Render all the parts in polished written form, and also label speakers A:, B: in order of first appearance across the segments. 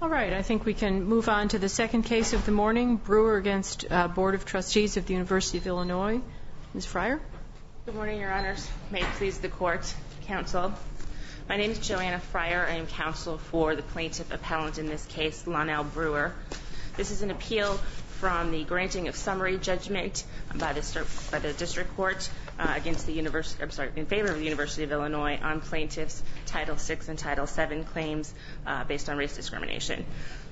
A: All right, I think we can move on to the second case of the morning, Brewer against Board of Trustees of the University of Illinois. Ms. Fryer?
B: Good morning, Your Honors. May it please the Court, Counsel. My name is Joanna Fryer. I am counsel for the plaintiff appellant in this case, Lonnell Brewer. This is an appeal from the granting of summary judgment by the District Court against the University, in favor of the University of Illinois on plaintiffs' Title VI and Title VII claims based on race discrimination.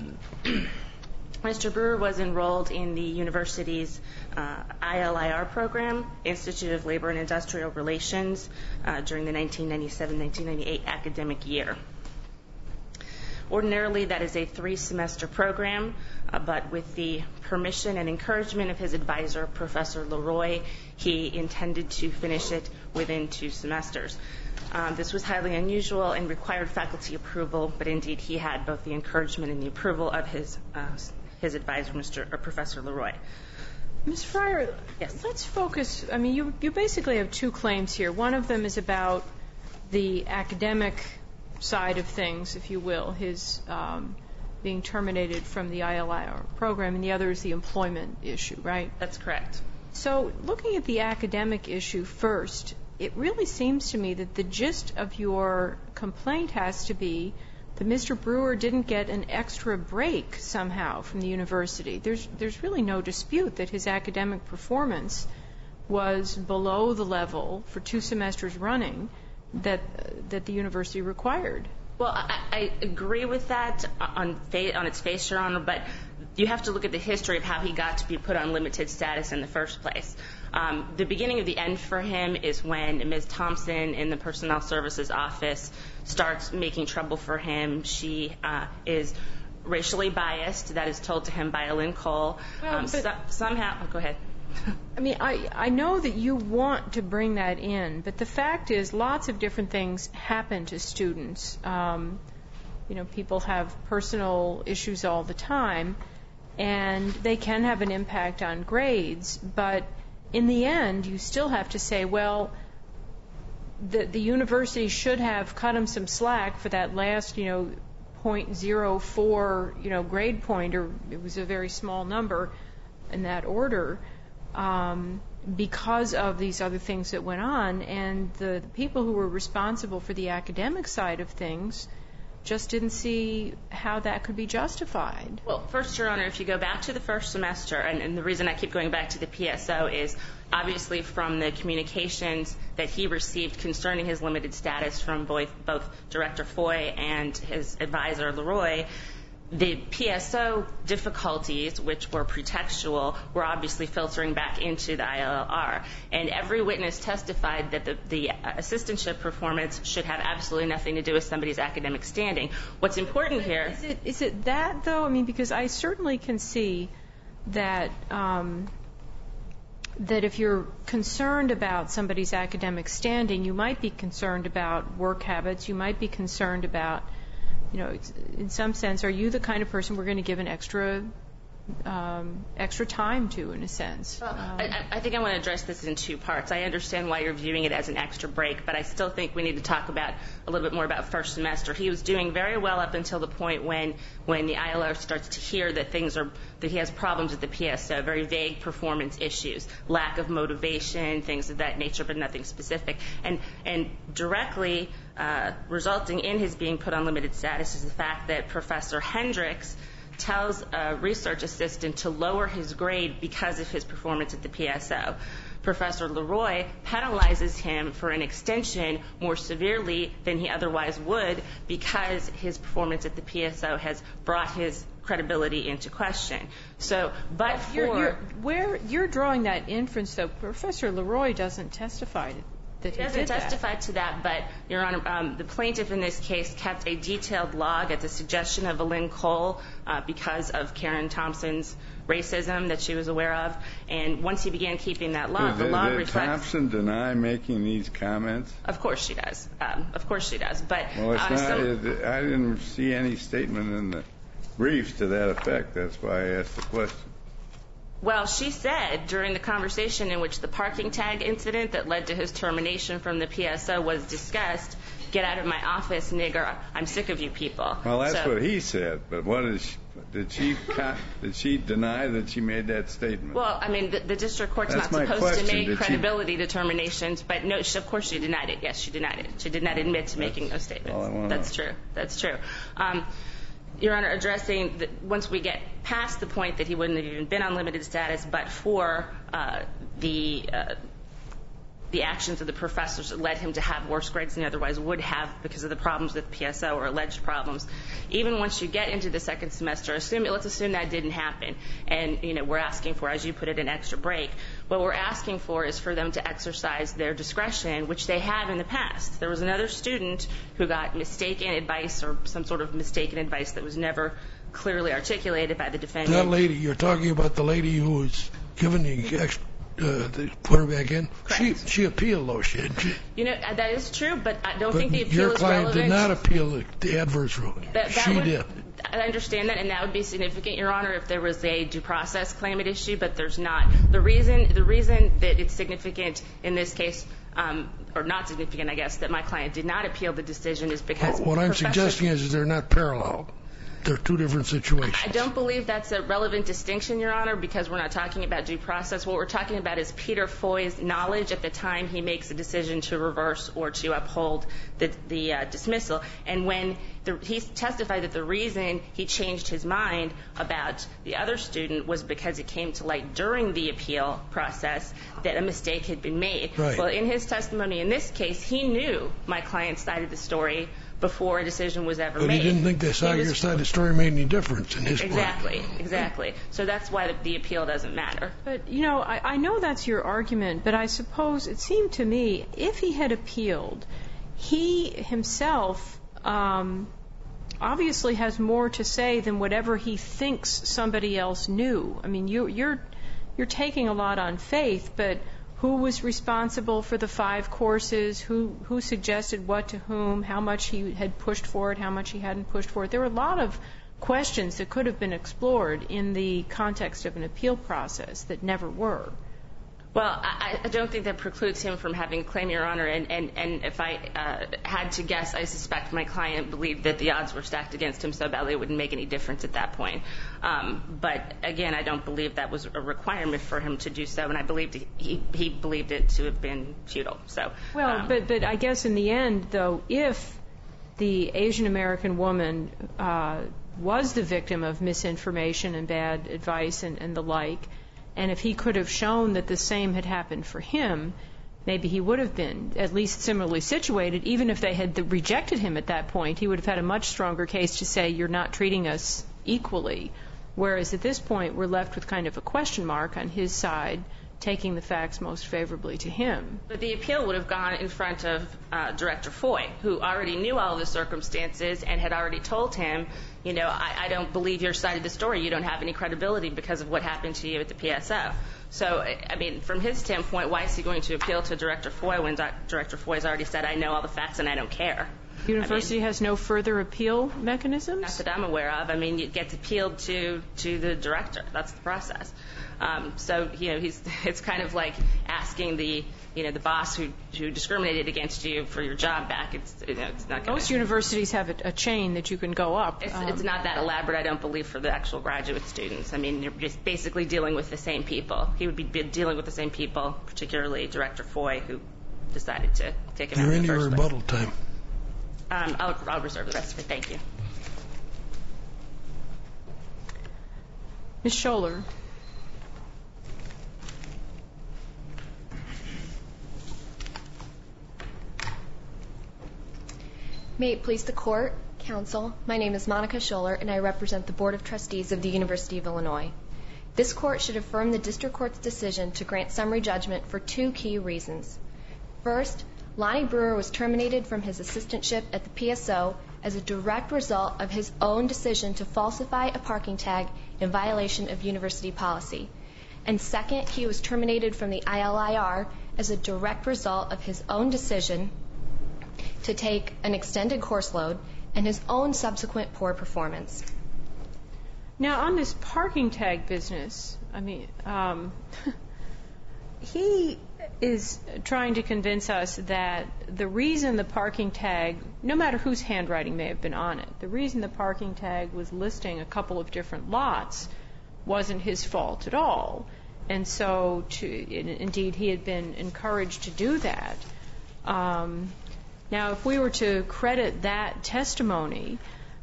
B: Mr. Brewer was enrolled in the university's ILIR program, Institute of Labor and Industrial Relations, during the 1997-1998 academic year. Ordinarily, that is a 3-semester program, but with the permission and encouragement of his advisor, Professor Leroy, he intended to finish it within 2 semesters. This was highly unusual and required faculty approval, but indeed he had both the encouragement and the approval of his advisor, Professor Leroy.
A: Ms. Fryer,
B: yes.
A: Let's focus. I mean, you basically have 2 claims here. One of them is about the academic side of things, if you will, his being terminated from the ILIR program, and the other is the employment issue, right?
B: That's correct.
A: So looking at the academic issue first, it really seems to me that the gist of your complaint has to be that Mr. Brewer didn't get an extra break somehow from the university. There's really no dispute that his academic performance was below the level for 2 semesters running that the university required.
B: Well, I agree with that on its face, Your Honor, but you have to look at the history of how he got to be put on limited status in the first place. The beginning of the end for him is when Ms. Thompson in the Personnel Services office starts making trouble for him. She is racially biased. That is told to him by Lynn Cole. Somehow, go ahead.
A: I mean, I know that you want to bring that in, but the fact is lots of different things happen to students. People have personal issues all the time, and they can have an impact on grades, but in the end, you still have to say, well, the university should have cut him some slack for that last, 0.04, grade point, or it was a very small number in that order, because of these other things that went on, and the people who were responsible for the academic side of things just didn't see how that could be justified.
B: Well, first, Your Honor, if you go back to the first semester, and the reason I keep going back to the PSO is obviously from the communications that he received concerning his limited status from both Director Foy and his advisor, Leroy, the PSO difficulties, which were pretextual, were obviously filtering back into the ILR. And every witness testified that the assistantship performance should have absolutely nothing to do with somebody's academic standing. What's important here...
A: Is it that, though? I mean, because I certainly can see that that if you're concerned about somebody's academic standing, you might be concerned about work habits, you might be concerned about, in some sense, are you the kind of person we're going to give an extra time to, in a sense?
B: Well, I think I want to address this in 2 parts. I understand why you're viewing it as an extra break, but I still think we need to talk about a little bit more about first semester. He was doing very well up until the point when the ILR starts to hear that he has problems with the PSO, very vague performance issues, lack of motivation, things of that nature, but nothing specific. And directly resulting in his being put on limited status is the fact that Professor Hendricks tells a research assistant to lower his grade because of his performance at the PSO. Professor Leroy penalizes him for an extension more severely than he otherwise would because his performance at the PSO has brought his credibility into question. So, but for...
A: You're drawing that inference, though. Professor Leroy doesn't testify that he
B: doesn't testify to that, but, Your Honor, the plaintiff in this case kept a detailed log at the suggestion of Lynn Cole because of Karen Thompson's racism that she was aware of, and once he began keeping that log, the log reflects...
C: Did Thompson deny making these comments?
B: Of course she does. Of course she does, but...
C: Well, it's not, I didn't see any statement in the briefs to that effect. That's why I asked the question.
B: Well, she said during the conversation in which the parking tag incident that led to his termination from the PSO was discussed get out of my office, nigger, I'm sick of you people.
C: Well, that's what he said, but did she deny that she made that statement?
B: Well, I mean, the district court's not supposed to make credibility determinations, but no, of course she denied it. Yes, she denied it. She did not admit to making those statements. That's true. That's true. Your Honor, addressing once we get past the point that he wouldn't have even been on limited status, but for the actions of the professors that led him to have worse grades than he otherwise would have because of the problems with PSO or alleged problems. Even once you get into the second semester, let's assume that didn't happen, and we're asking for, as you put it, an extra break. What we're asking for is for them to exercise their discretion, which they have in the past. There was another student who got mistaken advice or some sort of mistaken advice that was never clearly articulated by the defendant.
D: That lady, you're talking about the lady who was given the put her back in?
B: Correct.
D: She appealed, though, didn't she?
B: That is true, but I don't think the appeal is relevant.
D: Your client did not appeal the adverse ruling. She did.
B: I understand that, and that would be significant, Your Honor, if there was a due process claim at issue, but there's not. The reason that it's significant in this case, or not significant, I guess, that my client did not appeal the decision is because
D: what I'm suggesting is they're not parallel. They're two different situations.
B: I don't believe that's a relevant distinction, Your Honor, because we're not talking about due process. What we're talking about is Peter Foy's knowledge at the time he makes a decision to reverse or to uphold the dismissal. And when he testified that the reason he changed his mind about the other student was because it came to light during the appeal process that a mistake had been made.
D: Right.
B: Well, in his testimony in this case, he knew my client's side of the story before a decision was ever made.
D: But he didn't think your side of the story made any difference in his
B: mind. Exactly. So that's why the appeal doesn't matter.
A: But, I know that's your argument, but I suppose it seemed to me if he had appealed, he himself obviously has more to say than whatever he thinks somebody else knew. I mean, you're taking a lot on faith, but who was responsible for the 5 courses, who suggested what to whom, how much he had pushed for it, how much he hadn't pushed for it. There were a lot of questions that could have been explored in the context of an appeal process that never were.
B: Well, I don't think that precludes him from having a claim, Your Honor, and if I had to guess, I suspect my client believed that the odds were stacked against him so badly it wouldn't make any difference at that point. But, again, I don't believe that was a requirement for him to do so, and I believed he believed it to have been futile. So,
A: well, but I guess in the end, though, if the Asian American woman was the victim of misinformation and bad advice and the like, and if he could have shown that the same had happened for him, maybe he would have been at least similarly situated. Even if they had rejected him at that point, he would have had a much stronger case to say, you're not treating us equally. Whereas at this point, we're left with kind of a question mark on his side, taking the facts most favorably to him.
B: But the appeal would have gone in front of Director Foy, who already knew all the circumstances and had already told him, I don't believe your side of the story. You don't have any credibility because of what happened to you at the PSO. So, I mean, from his standpoint, why is he going to appeal to Director Foy when Director Foy has already said, I know all the facts and I don't care?
A: The university has no further appeal mechanisms?
B: Not that I'm aware of. I mean, it gets appealed to the director. That's the process. So, it's kind of like asking the boss who discriminated against you for your job back. It's not going.
A: Most universities have a chain that you can go up.
B: It's not that elaborate, I don't believe, for the actual graduate students. I mean, you're just basically dealing with the same people. He would be dealing with the same people, particularly Director Foy, who decided to take him out in the first place.
D: You're in your rebuttal time.
B: I'll reserve the rest of it. Thank you.
A: Ms. Scholler.
E: May it please the Court, Counsel, my name is Monica Scholler, and I represent the Board of Trustees of the University of Illinois. This Court should affirm the District Court's decision to grant summary judgment for 2 key reasons. First, Lonnie Brewer was terminated from his assistantship at the PSO as a direct result of his own decision to falsify a parking tag in violation of university policy. And second, he was terminated from the ILIR as a direct result of his own decision to take an extended course load and his own subsequent poor performance.
A: Now, on this parking tag business, I mean, he is trying to convince us that the reason the parking tag, no matter whose handwriting may have been on it, the reason the parking tag was listing a couple of different lots wasn't his fault at all. And so, indeed, he had been encouraged to do that. Now, if we were to credit that testimony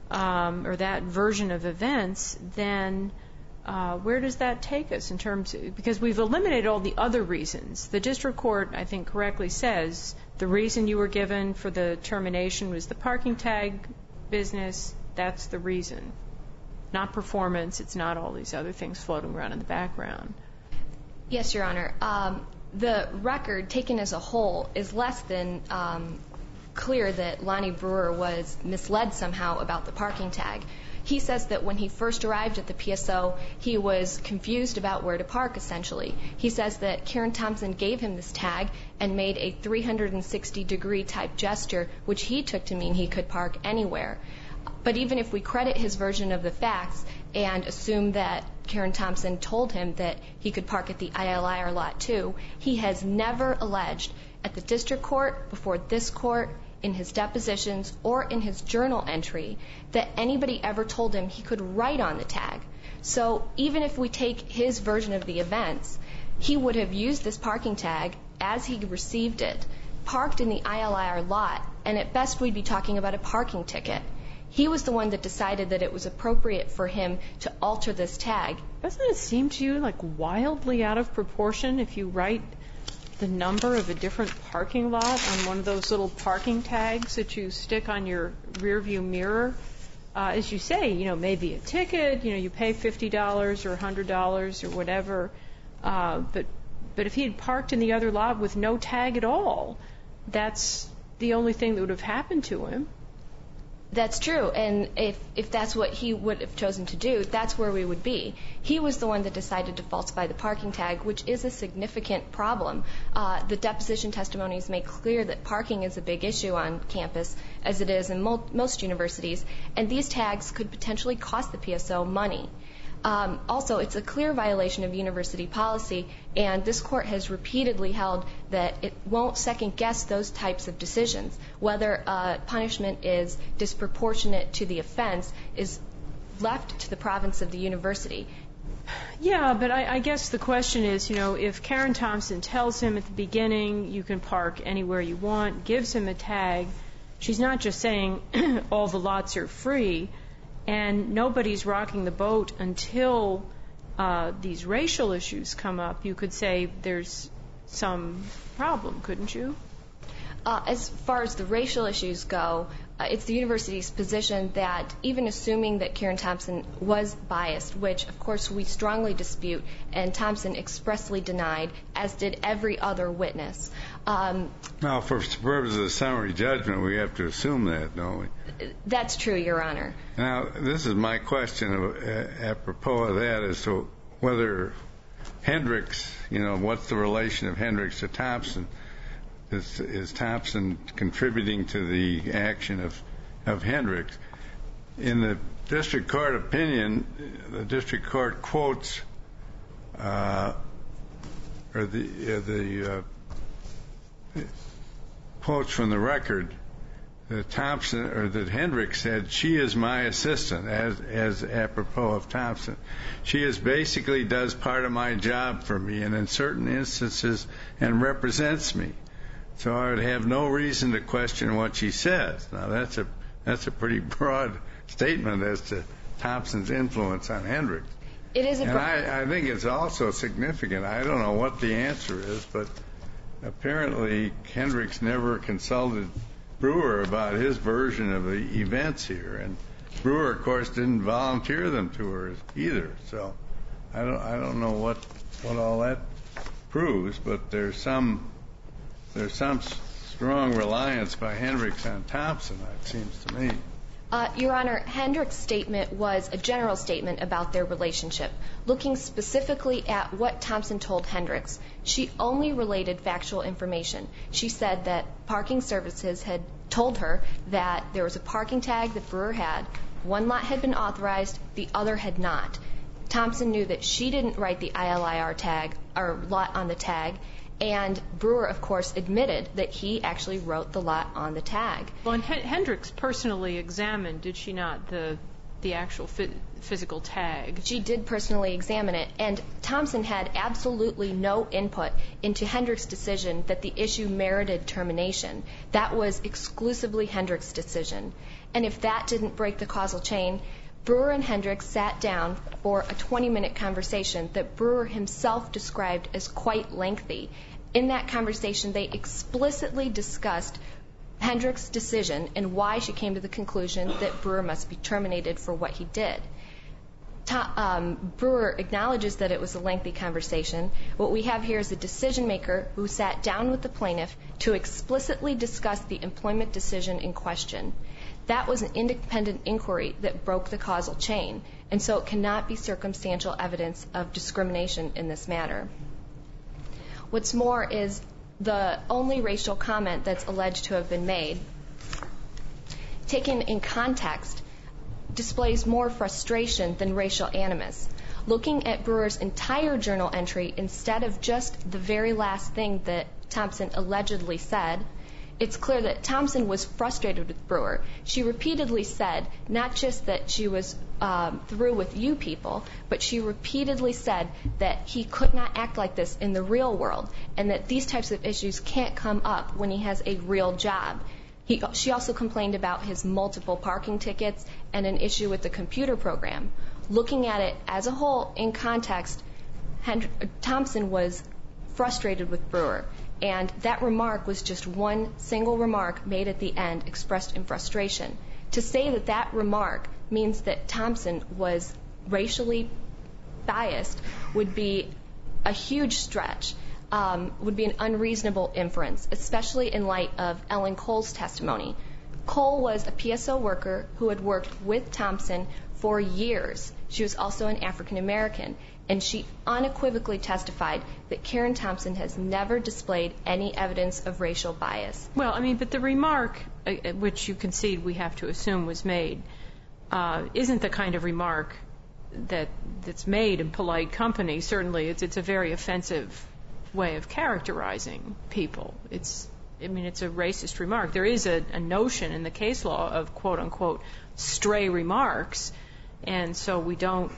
A: or that version of events, then where does that take us in terms of, because we've eliminated all the other reasons. The district court, I think, correctly says the reason you were given for the termination was the parking tag business. That's the reason. Not performance. It's not all these other things floating around in the background.
E: Yes, Your Honor. The record taken as a whole is less than clear that Lonnie Brewer was misled somehow about the parking tag. He says that when he first arrived at the PSO, he was confused about where to park, essentially. He says that Karen Thompson gave him this tag and made a 360-degree type gesture, which he took to mean he could park anywhere. But even if we credit his version of the facts and assume that Karen Thompson told him that he could park at the ILIR Lot 2, he has never alleged at the district court, before this court, in his depositions, or in his journal entry, that anybody ever told him he could write on the tag. So even if we take his version of the events, he would have used this parking tag as he received it, parked in the ILIR lot, and at best we'd be talking about a parking ticket. He was the one that decided that it was appropriate for him to alter this tag.
A: Doesn't it seem to you like wildly out of proportion if you write the number of a different parking lot on one of those little parking tags that you stick on your rear view mirror? As you say, maybe a ticket, you pay $50 or $100 or whatever. But if he had parked in the other lot with no tag at all, that's the only thing that would have happened to him.
E: That's true, and if that's what he would have chosen to do, that's where we would be. He was the one that decided to falsify the parking tag, which is a significant problem. The deposition testimonies make clear that parking is a big issue on campus, as it is in most universities, and these tags could potentially cost the PSO money. Also, it's a clear violation of university policy, and this court has repeatedly held that it won't second-guess those types of decisions. Whether punishment is disproportionate to the offense is left to the province of the university.
A: Yeah, but I guess the question is, if Karen Thompson tells him at the beginning you can park anywhere you want, gives him a tag, she's not just saying all the lots are free, and nobody's rocking the boat until these racial issues come up. You could say there's some problem, couldn't you?
E: As far as the racial issues go, it's the university's position that even assuming that Karen Thompson was biased, which of course we strongly dispute, and Thompson expressly denied, as did every other witness.
C: Now, for purposes of summary judgment, we have to assume that, don't we?
E: That's true, Your Honor. Now,
C: this is my question apropos of that, as to whether Hendricks, what's the relation of Hendricks to Thompson? Is Thompson contributing to the action of Hendricks? In the district court opinion, the district court quotes quotes from the record that Thompson, or that Hendricks said, "She is my assistant," as apropos of Thompson. "She is basically does part of my job for me, and in certain instances, and represents me. So I would have no reason to question what she says." Now, that's a pretty broad statement as to Thompson's influence on Hendricks.
E: It is a broad.
C: And I think it's also significant. I don't know what the answer is, but apparently Hendricks never consulted Brewer about his version of the events here, and Brewer, of course, didn't volunteer them to her either. So I don't know what all that proves, but there's some strong reliance by Hendricks on Thompson, it seems to me.
E: Your Honor, Hendricks' statement was a general statement about their relationship. Looking specifically at what Thompson told Hendricks, she only related factual information. She said that parking services had told her that there was a parking tag that Brewer had. One lot had been authorized, the other had not. Thompson knew that she didn't write the ILIR tag or lot on the tag, and Brewer, of course, admitted that he actually wrote the lot on the tag.
A: Well, and Hendricks personally examined, did she not, the actual physical tag?
E: She did personally examine it, and Thompson had absolutely no input into Hendricks' decision that the issue merited termination. That was exclusively Hendricks' decision. And if that didn't break the causal chain, Brewer and Hendricks sat down for a 20-minute conversation that Brewer himself described as quite lengthy. In that conversation, they explicitly discussed Hendricks' decision and why she came to the conclusion that Brewer must be terminated for what he did. Brewer acknowledges that it was a lengthy conversation. What we have here is a decision maker who sat down with the plaintiff to explicitly discuss the employment decision in question. That was an independent inquiry that broke the causal chain, and so it cannot be circumstantial evidence of discrimination in this matter. What's more is the only racial comment that's alleged to have been made, taken in context, displays more frustration than racial animus. Looking at Brewer's entire journal entry instead of just the very last thing that Thompson allegedly said, it's clear that Thompson was frustrated with Brewer. She repeatedly said not just that she was through with you people, but she repeatedly said that he could not act like this in the real world and that these types of issues can't come up when he has a real job. She also complained about his multiple parking tickets and an issue with the computer program. Looking at it as a whole in context, Thompson was frustrated with Brewer. And that remark was just one single remark made at the end expressed in frustration. To say that that remark means that Thompson was racially biased would be a huge stretch, would be an unreasonable inference, especially in light of Ellen Cole's testimony. Cole was a PSO worker who had worked with Thompson for years. She was also an African American, and she unequivocally testified that Karen Thompson has never displayed any evidence of racial bias.
A: Well, I mean, but the remark, which you concede we have to assume was made, isn't the kind of remark that's made in polite company. Certainly, it's a very offensive way of characterizing people. It's a racist remark. There is a notion in the case law of quote unquote stray remarks, and so we don't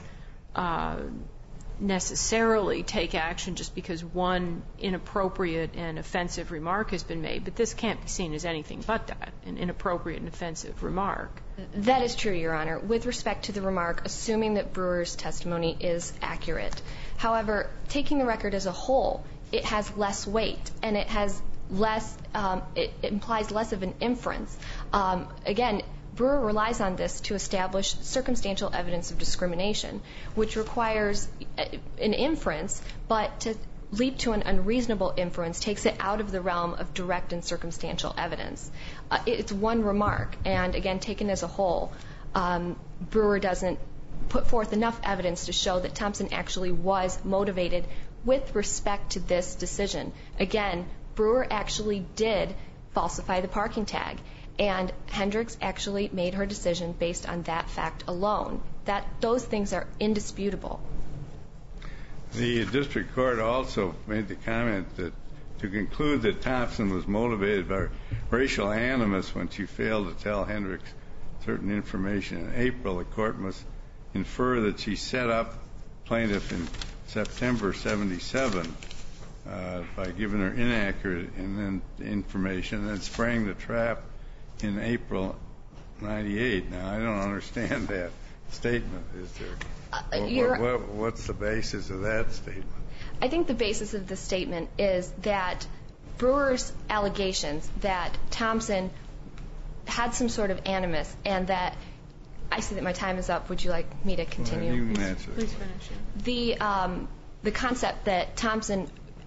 A: necessarily take action just because one inappropriate and offensive remark has been made, but this can't be seen as anything but that, an inappropriate and offensive remark.
E: That is true, Your Honor, with respect to the remark, assuming that Brewer's testimony is accurate. However, taking the record as a whole, it has less weight, and it has less, it implies less of an inference. Again, Brewer relies on this to establish circumstantial evidence of discrimination, which requires an inference, but to leap to an unreasonable inference takes it out of the realm of direct and circumstantial evidence. It's one remark, and again, taken as a whole, Brewer doesn't put forth enough evidence to show that Thompson actually was motivated with respect to this decision. Again, Brewer actually did falsify the parking tag, and Hendricks actually made her decision based on that fact alone. Those things are indisputable.
C: The district court also made the comment that to conclude that Thompson was motivated by racial animus when she failed to tell Hendricks certain information in April, the court must infer that she set up plaintiff in September 77 by giving her inaccurate information and then spraying the trap in April 98. Now, I don't understand that statement. Is there? What's the basis of that statement?
E: I think the basis of the statement is that Brewer's allegations that Thompson had some sort of animus and that I see that my time is up. Would you like me to continue?
C: You can answer.
A: Please finish.
E: The concept that Thompson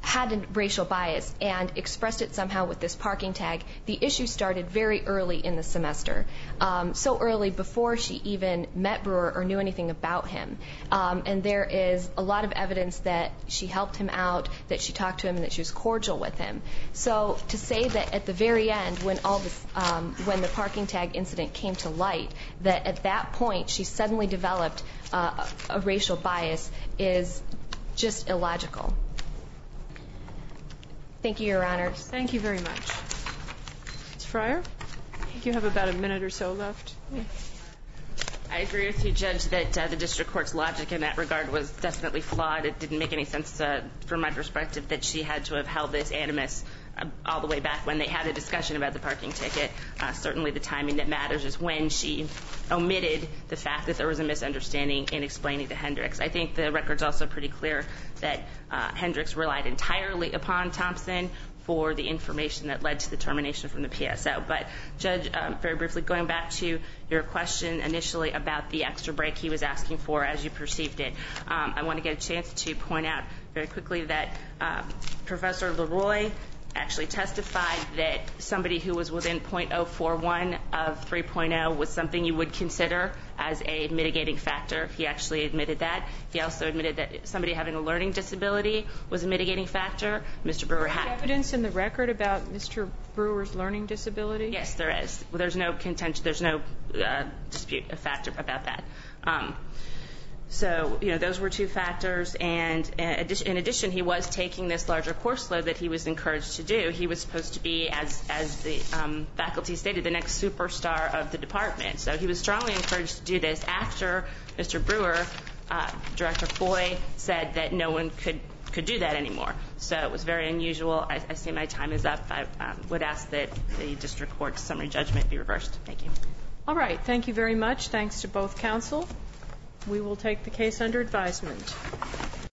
E: had a racial bias and expressed it somehow with this parking tag, the issue started very early in the semester, so early before she even met Brewer or knew anything about him. And there is a lot of evidence that she helped him out, that she talked to him, and that she was cordial with him. So to say that at the very end, when when the parking tag incident came to light, that at that point she suddenly developed a racial bias is just illogical. Thank you, Your Honors.
A: Thank you very much. Ms. Fryer, I think you have about a minute or so left.
B: I agree with you, Judge, that the district court's logic in that regard was definitely flawed. It didn't make any sense from my perspective that she had to have held this animus all the way back when they had a discussion about the parking ticket. Certainly the timing that matters is when she omitted the fact that there was a misunderstanding in explaining to Hendricks. I think the record's also pretty clear that Hendricks relied entirely upon Thompson for the information that led to the termination from the PSO. But, Judge, very briefly, going back to your question initially about the extra break he was asking for as you perceived it, I want to get a chance to point out very quickly that Professor Leroy actually testified that somebody who was within .041 of 3.0 was something you would consider as a mitigating factor. He actually admitted that. He also admitted that somebody having a learning disability was a mitigating factor. Mr. Brewer had
A: evidence in the record about Mr. Brewer's learning disability?
B: Yes, there is. There's no contention. There's no dispute, a factor about that. So, those were two factors, and in addition, he was taking this larger course load that he was encouraged to do. He was supposed to be, as the faculty stated, the next superstar of the department. So he was strongly encouraged to do this after Mr. Brewer, Director Foy, said that no one could do that anymore. So it was very unusual. I see my time is up. I would ask that the district court's summary judgment be reversed. Thank you.
A: All right. Thank you very much. Thanks to both counsel. We will take the case under advisement.